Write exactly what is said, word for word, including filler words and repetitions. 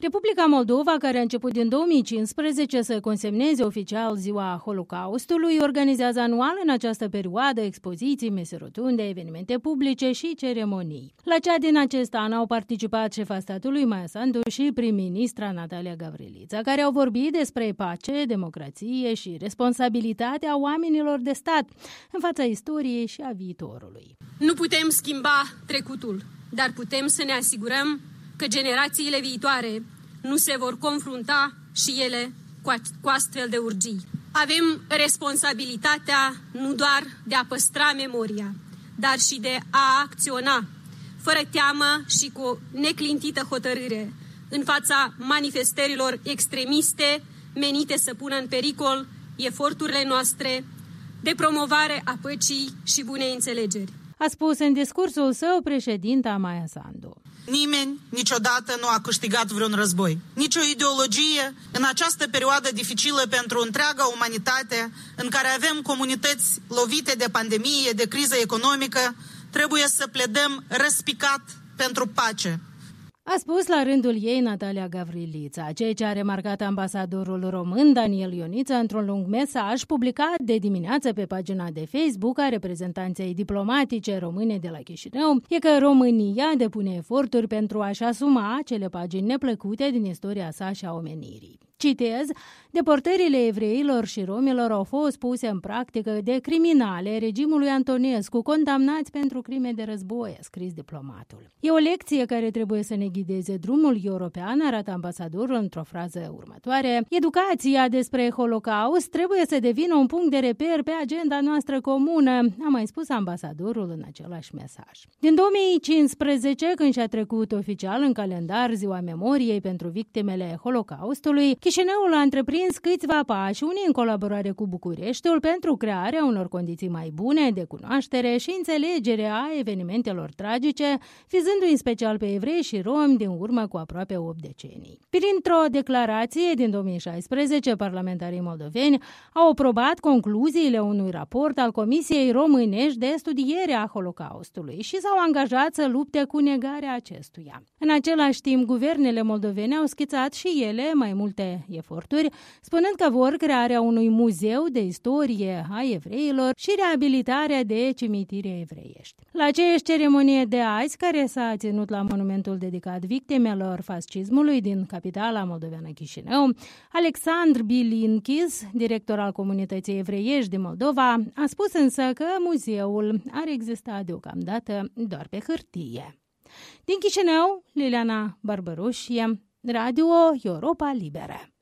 Republica Moldova, care a început din două mii cincisprezece să consemneze oficial Ziua Holocaustului, organizează anual în această perioadă expoziții, mese rotunde, evenimente publice și ceremonii. La cea din acest an au participat șefa statului Maia Sandu și prim-ministra Natalia Gavrilița, care au vorbit despre pace, democrație și responsabilitatea oamenilor de stat în fața istoriei și a viitorului. Nu putem schimba trecutul, dar putem să ne asigurăm că generațiile viitoare nu se vor confrunta și ele cu astfel de urgii. Avem responsabilitatea nu doar de a păstra memoria, dar și de a acționa fără teamă și cu o neclintită hotărâre în fața manifestărilor extremiste menite să pună în pericol eforturile noastre de promovare a păcii și bunei înțelegeri. A spus în discursul său președinta Maia Sandu. Nimeni niciodată nu a câștigat vreun război. Nici o ideologie în această perioadă dificilă pentru întreaga umanitate, în care avem comunități lovite de pandemie, de criză economică, trebuie să pledăm răspicat pentru pace. A spus la rândul ei Natalia Gavrilița, ceea ce a remarcat ambasadorul român Daniel Ioniță într-un lung mesaj publicat de dimineață pe pagina de Facebook a reprezentanței diplomatice române de la Chișinău, e că România depune eforturi pentru a-și asuma acele pagini neplăcute din istoria sa și a omenirii. Citez, deportările evreilor și romilor au fost puse în practică de criminale regimului Antonescu, condamnați pentru crime de război, a scris diplomatul. E o lecție care trebuie să ne ghideze drumul european, arată ambasadorul într-o frază următoare. Educația despre Holocaust trebuie să devină un punct de reper pe agenda noastră comună, a mai spus ambasadorul în același mesaj. Din două mii cincisprezece, când și-a trecut oficial în calendar Ziua Memoriei pentru victimele Holocaustului, Chișinăul a întreprins câțiva pași, unii în colaborare cu Bucureștiul, pentru crearea unor condiții mai bune de cunoaștere și înțelegere a evenimentelor tragice, vizându-i în special pe evrei și romi din urmă cu aproape opt decenii. Printr-o declarație din două mii șaisprezece, parlamentarii moldoveni au aprobat concluziile unui raport al Comisiei Românești de studiere a Holocaustului și s-au angajat să lupte cu negarea acestuia. În același timp, guvernele moldovene au schițat și ele mai multe eforturi, spunând că vor crearea unui muzeu de istorie a evreilor și reabilitarea de cimitire evreiești. La aceeași ceremonie de azi, care s-a ținut la monumentul dedicat victimelor fascismului din capitala moldoveană Chișinău, Alexandru Bilinkis, director al comunității evreiești din Moldova, a spus însă că muzeul ar exista deocamdată doar pe hârtie. Din Chișinău, Liliana Barbărușie, Radio Europa Liberă.